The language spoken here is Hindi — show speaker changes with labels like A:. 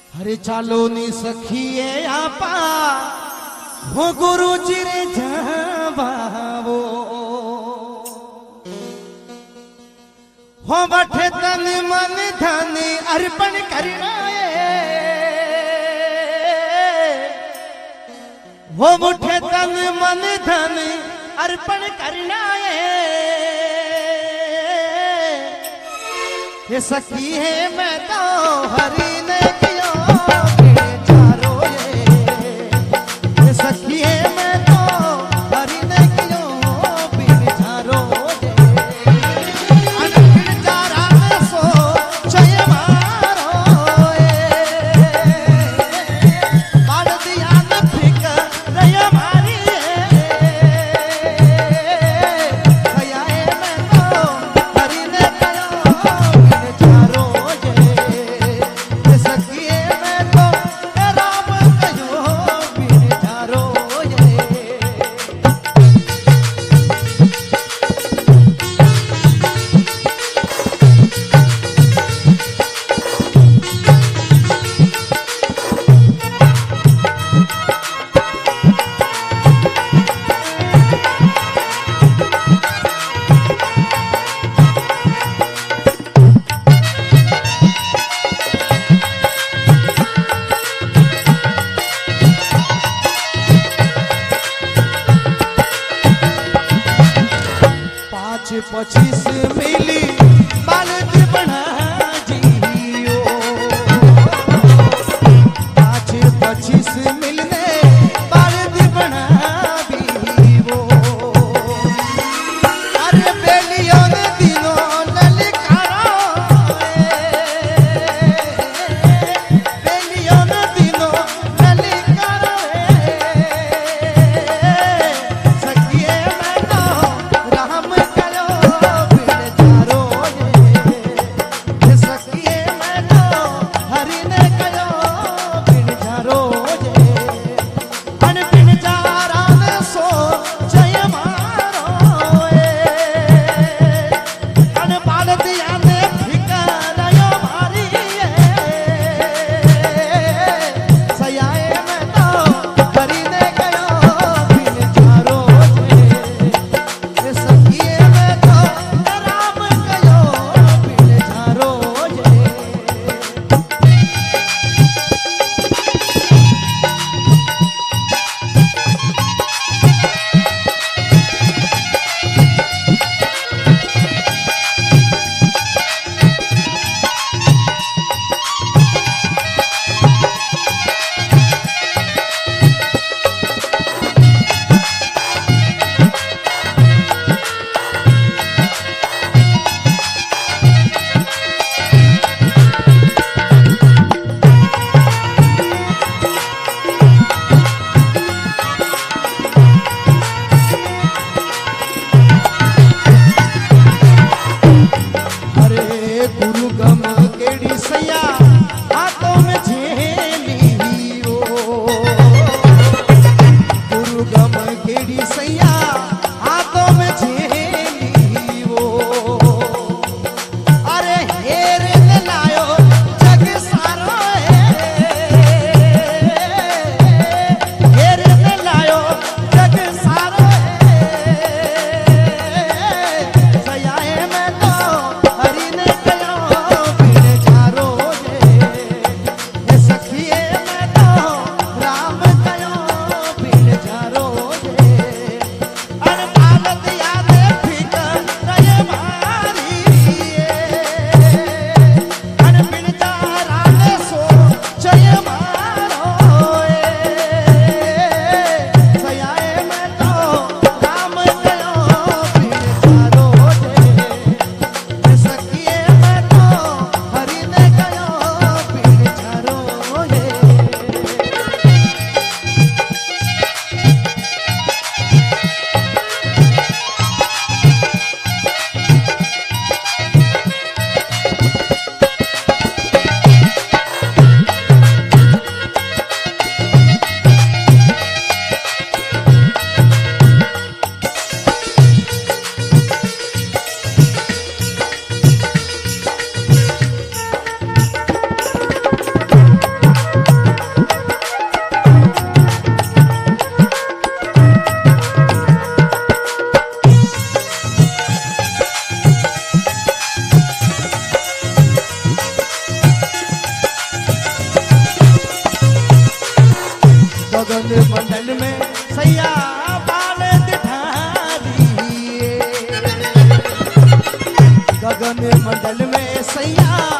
A: हरे चालो नी सखिए आपा हो गुरु जी रे जावावो हो बठे तन मन धन अर्पण करना हो मुठे तन मन धन अर्पण करना ये सखी है मैं तो हरि ने किया बेचारो ये सखी है मैं तो हरि ने किया बेचारो अनखिड़ चारा में सो चय मारो बाल दिया न फिक रय मारी भैया मैं तो हरि ने किया पच्चीस मिली बालद बना जियो 25 मिलने बालद बना वो अरे बेलियों ने दिनों ललकारो बेलियों ने दिनों ललकारो सखिए मैं तो राम करो बिन गगन मंडल में सैया बाल दिखारी, गगन मंडल में सैया